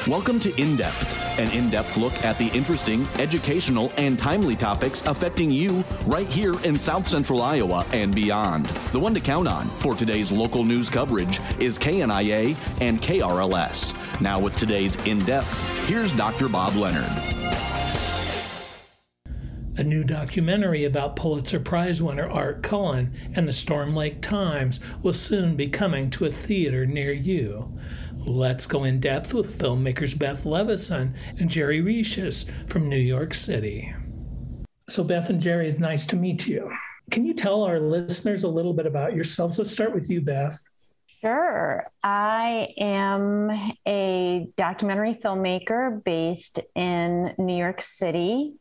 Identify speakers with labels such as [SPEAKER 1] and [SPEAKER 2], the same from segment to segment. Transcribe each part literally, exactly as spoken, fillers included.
[SPEAKER 1] Welcome to In Depth, an in-depth look at the interesting, educational, and timely topics affecting you right here in South Central Iowa and beyond. The one to count on for today's local news coverage is K N I A and K R L S. Now with today's In Depth, here's Doctor Bob Leonard.
[SPEAKER 2] A new documentary about Pulitzer Prize winner Art Cullen and the Storm Lake Times will soon be coming to a theater near you. Let's go in depth with filmmakers Beth Levison and Jerry Riches from New York City. So Beth and Jerry, it's nice to meet you. Can you tell our listeners a little bit about yourselves? Let's start with you, Beth.
[SPEAKER 3] Sure. I am a documentary filmmaker based in New York City.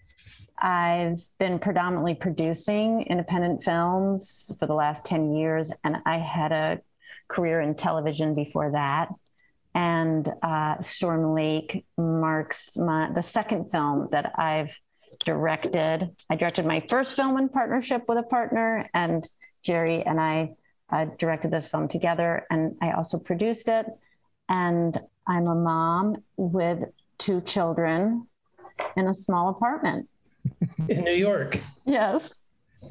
[SPEAKER 3] I've been predominantly producing independent films for the last ten years, and I had a career in television before that. And uh, Storm Lake marks my, the second film that I've directed. I directed my first film in partnership with a partner, and Jerry and I uh, directed this film together, and I also produced it. And I'm a mom with two children in a small apartment.
[SPEAKER 2] In New York.
[SPEAKER 3] Yes.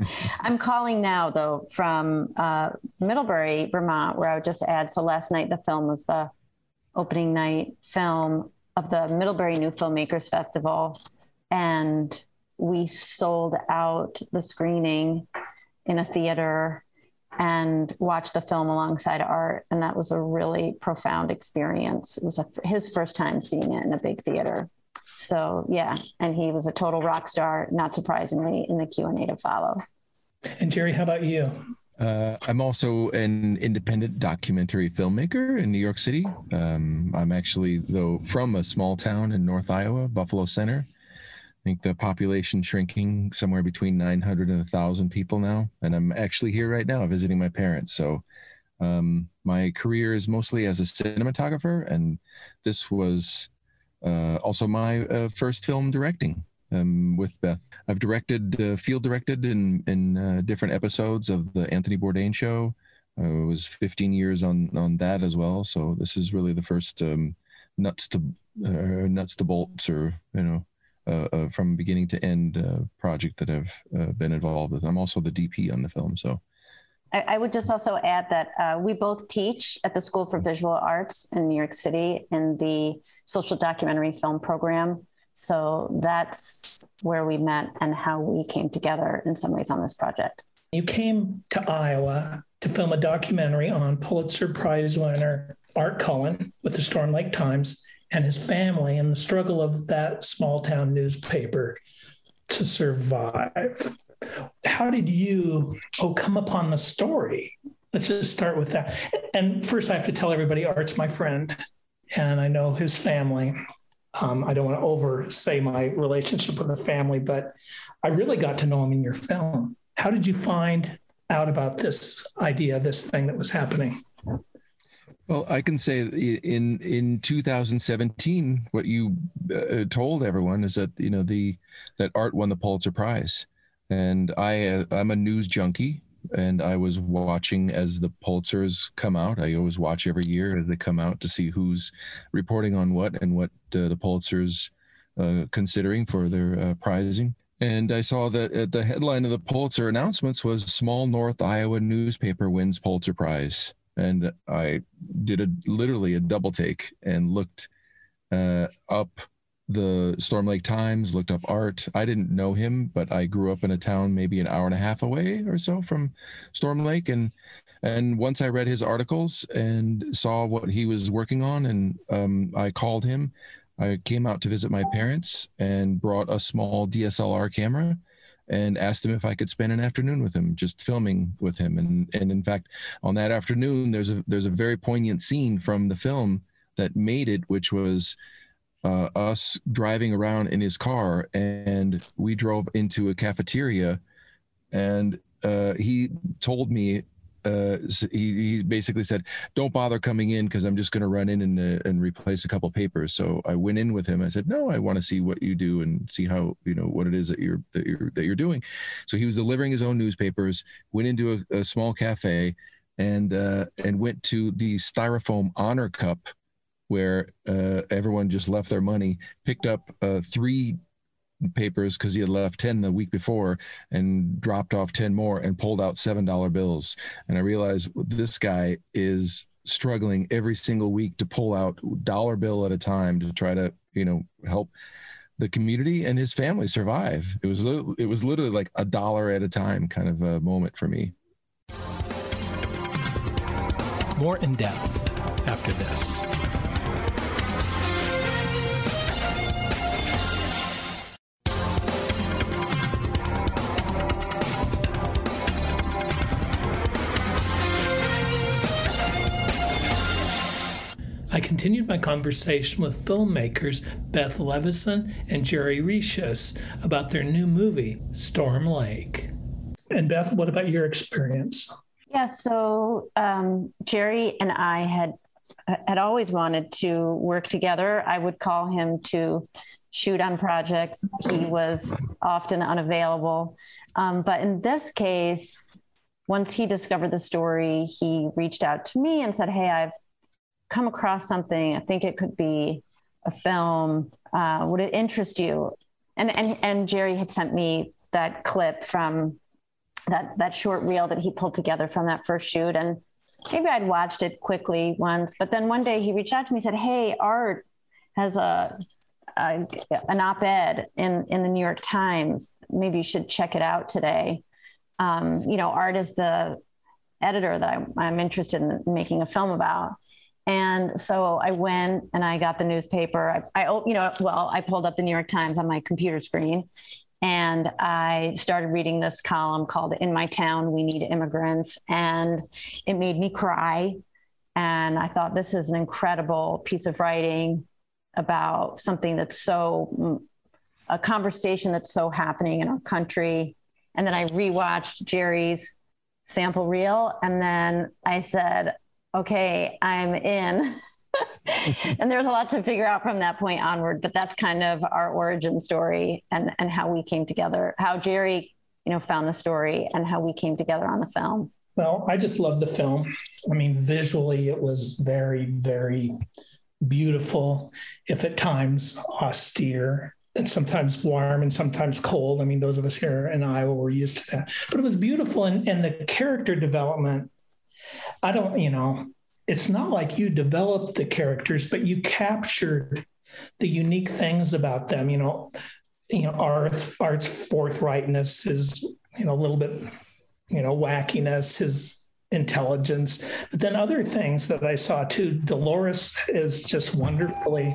[SPEAKER 3] I'm calling now, though, from uh, Middlebury, Vermont, where I would just add. So last night, the film was the opening night film of the Middlebury New Filmmakers Festival. And we sold out the screening in a theater and watched the film alongside Art. And that was a really profound experience. It was a, his first time seeing it in a big theater. So, yeah, and he was a total rock star, not surprisingly, in the Q and A to follow.
[SPEAKER 2] And Jerry, how about you?
[SPEAKER 4] Uh, I'm also an independent documentary filmmaker in New York City. Um, I'm actually, though, from a small town in North Iowa, Buffalo Center. I think the population shrinking somewhere between nine hundred and one thousand people now. And I'm actually here right now visiting my parents. So um, my career is mostly as a cinematographer, and this was Uh, also my uh, first film directing um, with Beth. I've directed, uh, field directed in, in uh, different episodes of the Anthony Bourdain show. Uh, it was fifteen years on, on that as well. So this is really the first um, nuts to uh, nuts to bolts, or, you know, uh, uh, from beginning to end uh, project that I've uh, been involved with. I'm also the D P on the film. So
[SPEAKER 3] I would just also add that uh, we both teach at the School for Visual Arts in New York City in the social documentary film program. So that's where we met and how we came together in some ways on this project.
[SPEAKER 2] You came to Iowa to film a documentary on Pulitzer Prize winner Art Cullen with the Storm Lake Times and his family and the struggle of that small town newspaper to survive. How did you oh come upon the story? Let's just start with that. And first, I have to tell everybody, Art's my friend, and I know his family. Um, I don't want to oversay my relationship with the family, but I really got to know him in your film. How did you find out about this idea, this thing that was happening?
[SPEAKER 4] Well, I can say in in two thousand seventeen, what you uh, told everyone is that, you know, the that Art won the Pulitzer Prize. And I, uh, I'm a news junkie, and I was watching as the Pulitzers come out. I always watch every year as they come out to see who's reporting on what and what uh, the Pulitzers uh, considering for their uh, prizing. And I saw that uh, the headline of the Pulitzer announcements was "Small North Iowa Newspaper Wins Pulitzer Prize." And I did a literally a double take and looked uh, up the Storm Lake Times, looked up Art. I didn't know him, but I grew up in a town maybe an hour and a half away or so from Storm Lake. And and once I read his articles and saw what he was working on, and um, I called him, I came out to visit my parents and brought a small D S L R camera and asked him if I could spend an afternoon with him, just filming with him. And and in fact, on that afternoon, there's a there's a very poignant scene from the film that made it, which was Uh, us driving around in his car, and we drove into a cafeteria, and uh, he told me, uh, he, he basically said, "Don't bother coming in because I'm just going to run in and uh, and replace a couple papers." So I went in with him. I said, "No, I want to see what you do and see how, you know, what it is that you're that you're that you're doing." So he was delivering his own newspapers. Went into a, a small cafe, and uh, and went to the Styrofoam Honor Cup where uh, everyone just left their money, picked up uh, three papers because he had left ten the week before, and dropped off ten more and pulled out seven dollar bills. And I realized this guy is struggling every single week to pull out dollar bill at a time to try to, you know, help the community and his family survive. It was it was literally like a dollar at a time kind of a moment for me.
[SPEAKER 5] More in depth after this.
[SPEAKER 2] I continued my conversation with filmmakers Beth Levison and Jerry Rishus about their new movie, Storm Lake. And Beth, what about your experience?
[SPEAKER 3] Yeah, so um, Jerry and I had had always wanted to work together. I would call him to shoot on projects. He was often unavailable. Um, but in this case, once he discovered the story, he reached out to me and said, hey, I've come across something. I think it could be a film. Uh, would it interest you? And, and, and Jerry had sent me that clip from that, that short reel that he pulled together from that first shoot. And maybe I'd watched it quickly once, but then one day he reached out to me and said, hey, Art has a, a an op-ed in, in the New York Times. Maybe you should check it out today. Um, you know, Art is the editor that I'm, I'm interested in making a film about. And so I went and I got the newspaper. I, I, you know, well, I pulled up the New York Times on my computer screen, and I started reading this column called "In My Town, We Need Immigrants," and it made me cry. And I thought, this is an incredible piece of writing about something that's so, a conversation that's so happening in our country. And then I rewatched Jerry's sample reel, and then I said, okay, I'm in. And there's a lot to figure out from that point onward, but that's kind of our origin story, and, and how we came together, how Jerry, you know, found the story and how we came together on the film.
[SPEAKER 2] Well, I just love the film. I mean, visually, it was very, very beautiful, if at times austere, and sometimes warm and sometimes cold. I mean, those of us here in Iowa were used to that, but it was beautiful. And, and the character development, I don't, you know, it's not like you developed the characters, but you captured the unique things about them. You know, you know, Art, Art's forthrightness, his, you know, a little bit, you know, wackiness, his intelligence, but then other things that I saw too. Dolores is just wonderfully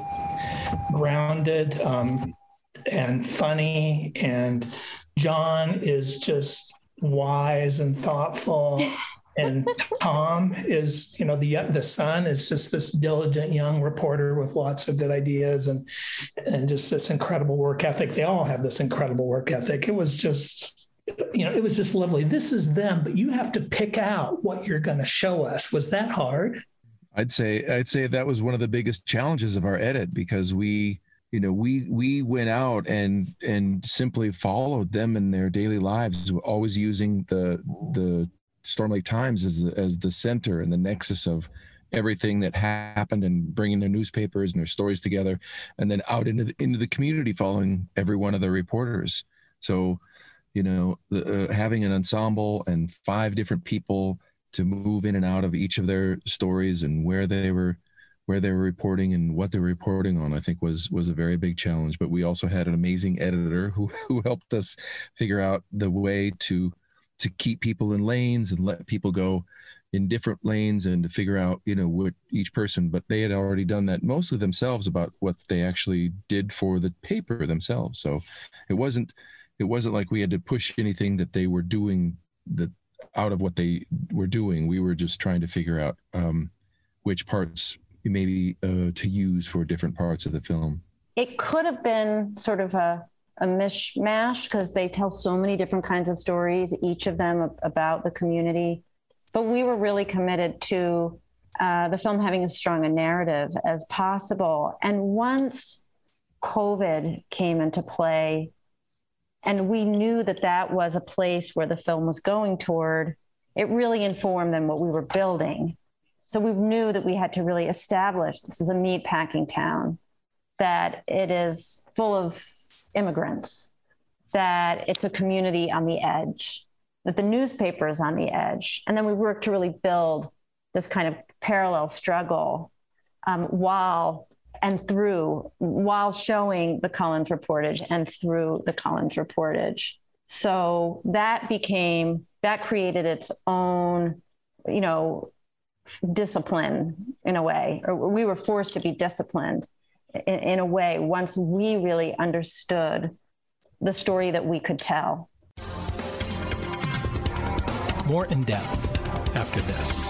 [SPEAKER 2] grounded um, and funny, and John is just wise and thoughtful. And Tom is, you know, the the son is just this diligent young reporter with lots of good ideas and and just this incredible work ethic. They all have this incredible work ethic. It was just, you know, it was just lovely. This is them, but you have to pick out what you're going to show us. Was that hard?
[SPEAKER 4] I'd say I'd say that was one of the biggest challenges of our edit, because we, you know, we we went out and and simply followed them in their daily lives, always using the the Storm Lake Times as the, as the center and the nexus of everything that happened, and bringing their newspapers and their stories together, and then out into the, into the community, following every one of the reporters. So, you know, the, uh, having an ensemble and five different people to move in and out of each of their stories and where they were, where they were reporting and what they were reporting on, I think was was a very big challenge. But we also had an amazing editor who who helped us figure out the way to to keep people in lanes and let people go in different lanes, and to figure out, you know, what each person, but they had already done that mostly themselves about what they actually did for the paper themselves. So it wasn't, it wasn't like we had to push anything that they were doing that out of what they were doing. We were just trying to figure out um, which parts maybe uh, to use for different parts of the film.
[SPEAKER 3] It could have been sort of a a mishmash, because they tell so many different kinds of stories, each of them about the community. But we were really committed to uh, the film having as strong a narrative as possible. And once COVID came into play, and we knew that that was a place where the film was going toward, it really informed then what we were building. So we knew that we had to really establish this is a meat packing town, that it is full of immigrants, that it's a community on the edge, that the newspaper is on the edge. And then we worked to really build this kind of parallel struggle um, while and through, while showing the Collins reportage and through the Collins reportage. So that became, that created its own, you know, discipline in a way, or we were forced to be disciplined in, in a way once we really understood the story that we could tell.
[SPEAKER 5] More in depth after this.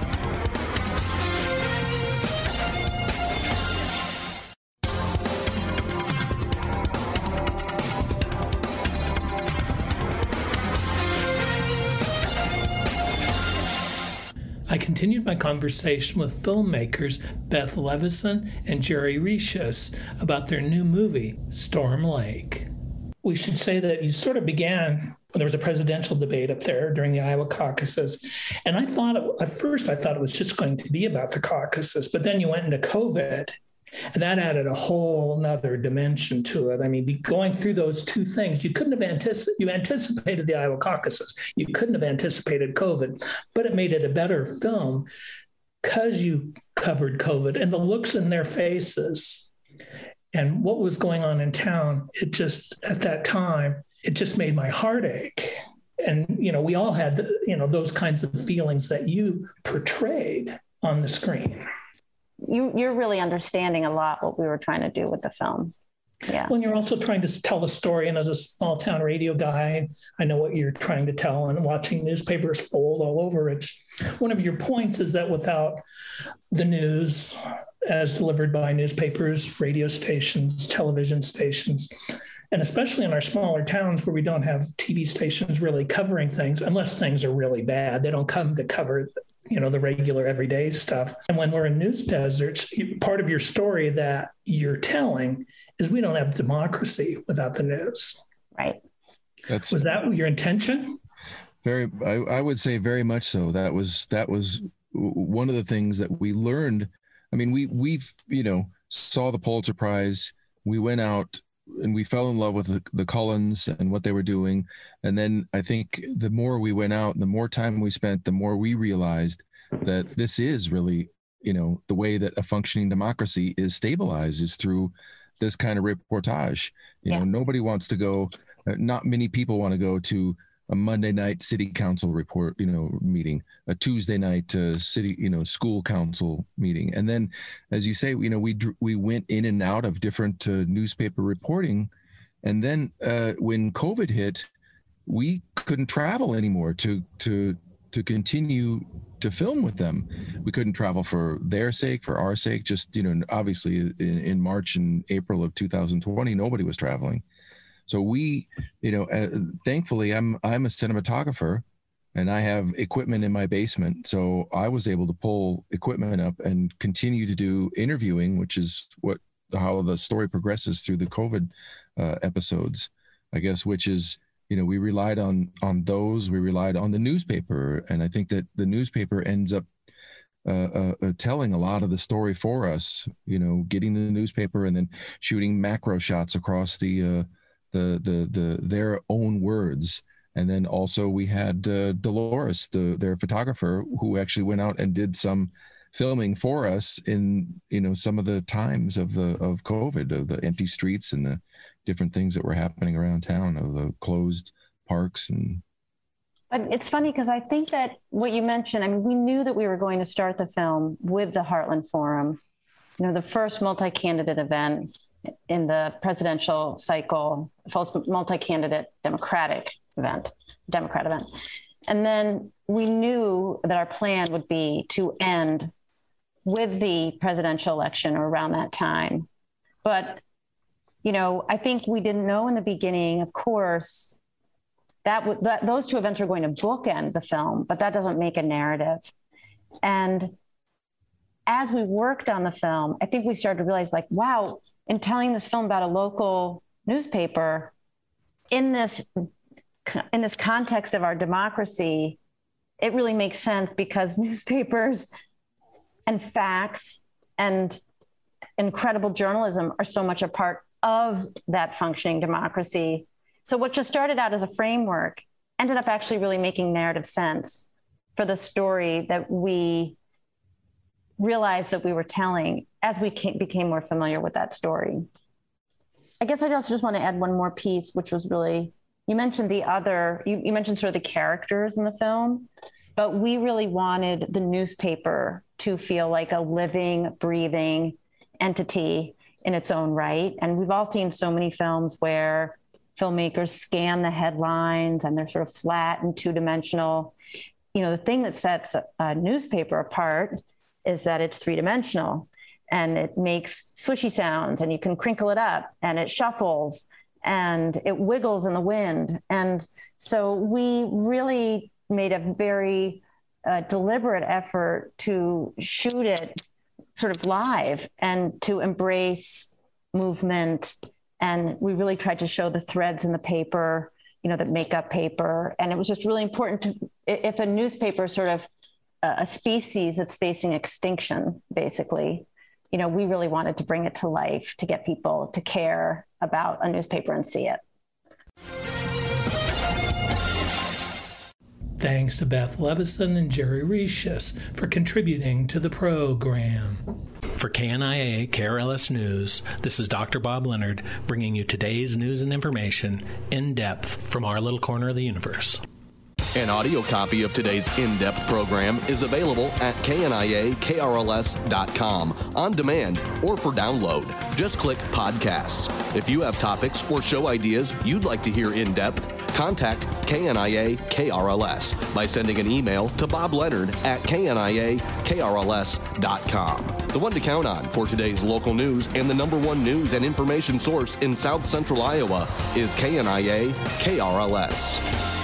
[SPEAKER 5] I continued my conversation with filmmakers Beth Levison and Jerry Rishus about their new movie, Storm Lake. We should say that you sort of began when there was a presidential debate up there during the Iowa caucuses. And I thought, at first, I thought it was just going to be about the caucuses, but then you went into COVID, and that added a whole nother dimension to it. I mean, going through those two things, you couldn't have anticipated, you anticipated the Iowa caucuses. You couldn't have anticipated COVID, but it made it a better film because you covered COVID and the looks in their faces and what was going on in town. It just, at that time, it just made my heart ache. And, you know, we all had, you know, those kinds of feelings that you portrayed on the screen.
[SPEAKER 3] You, you're really understanding a lot what we were trying to do with the film. Yeah.
[SPEAKER 2] When you're also trying to tell a story, and as a small town radio guy, I know what you're trying to tell, and watching newspapers fold all over it. One of your points is that without the news as delivered by newspapers, radio stations, television stations, and especially in our smaller towns where we don't have T V stations really covering things, unless things are really bad, they don't come to cover, you know, the regular everyday stuff. And when we're in news deserts, part of your story that you're telling is we don't have democracy without the news.
[SPEAKER 3] Right.
[SPEAKER 4] That's
[SPEAKER 2] was that your intention?
[SPEAKER 4] Very, I, I would say very much so. That was that was one of the things that we learned. I mean, we we've you know saw the Pulitzer Prize. We went out and we fell in love with the, the Collins and what they were doing. And then I think the more we went out, the more time we spent, the more we realized that this is really, you know, the way that a functioning democracy is stabilized is through this kind of reportage. You yeah. know, nobody wants to go, not many people want to go to a Monday night city council report, you know, meeting, a Tuesday night uh, city, you know, school council meeting. And then, as you say, you know, we we went in and out of different uh, newspaper reporting. And then uh, when COVID hit, we couldn't travel anymore to to to continue to film with them. We couldn't travel for their sake, for our sake. Just, you know, obviously in, in March and April of two thousand twenty, nobody was traveling. So we, you know, uh, thankfully, I'm I'm a cinematographer, and I have equipment in my basement. So I was able to pull equipment up and continue to do interviewing, which is what how the story progresses through the COVID uh, episodes, I guess. Which is, you know, we relied on on those. We relied on the newspaper, and I think that the newspaper ends up uh, uh, uh, telling a lot of the story for us. You know, getting the newspaper and then shooting macro shots across the. Uh, the the the their own words. And then also we had uh, Dolores, the their photographer, who actually went out and did some filming for us in, you know, some of the times of the of COVID, of the empty streets and the different things that were happening around town, of the closed parks. And
[SPEAKER 3] but it's funny because I think that what you mentioned, I mean, we knew that we were going to start the film with the Heartland Forum, you know, the first multi-candidate event in the presidential cycle, false multi-candidate Democratic event, Democrat event. And then we knew that our plan would be to end with the presidential election or around that time. But, you know, I think we didn't know in the beginning, of course, that, w- that those two events are going to bookend the film, but that doesn't make a narrative. And as we worked on the film, I think we started to realize, like, wow, in telling this film about a local newspaper in this in this context of our democracy, it really makes sense because newspapers and facts and incredible journalism are so much a part of that functioning democracy. So what just started out as a framework ended up actually really making narrative sense for the story that we realized that we were telling as we came, became more familiar with that story. I guess I also just want to add one more piece, which was really, you mentioned the other, you, you mentioned sort of the characters in the film, but we really wanted the newspaper to feel like a living, breathing entity in its own right. And we've all seen so many films where filmmakers scan the headlines and they're sort of flat and two-dimensional. You know, the thing that sets a newspaper apart is that it's three-dimensional and it makes swishy sounds and you can crinkle it up and it shuffles and it wiggles in the wind. And so we really made a very uh, deliberate effort to shoot it sort of live and to embrace movement. And we really tried to show the threads in the paper, you know, that make up paper. And it was just really important to, if a newspaper is sort of a species that's facing extinction, basically, you know, we really wanted to bring it to life to get people to care about a newspaper and see it.
[SPEAKER 5] Thanks to Beth Levison and Jerry Rishus for contributing to the program.
[SPEAKER 6] For K N I A K R L S News, this is Doctor Bob Leonard bringing you today's news and information in depth from our little corner of the universe.
[SPEAKER 1] An audio copy of today's in-depth program is available at K N I A K R L S dot com on demand or for download. Just click podcasts. If you have topics or show ideas you'd like to hear in depth, contact K N I A K R L S by sending an email to Bob Leonard at K N I A K R L S dot com. The one to count on for today's local news and the number one news and information source in South Central Iowa is K N I A K R L S.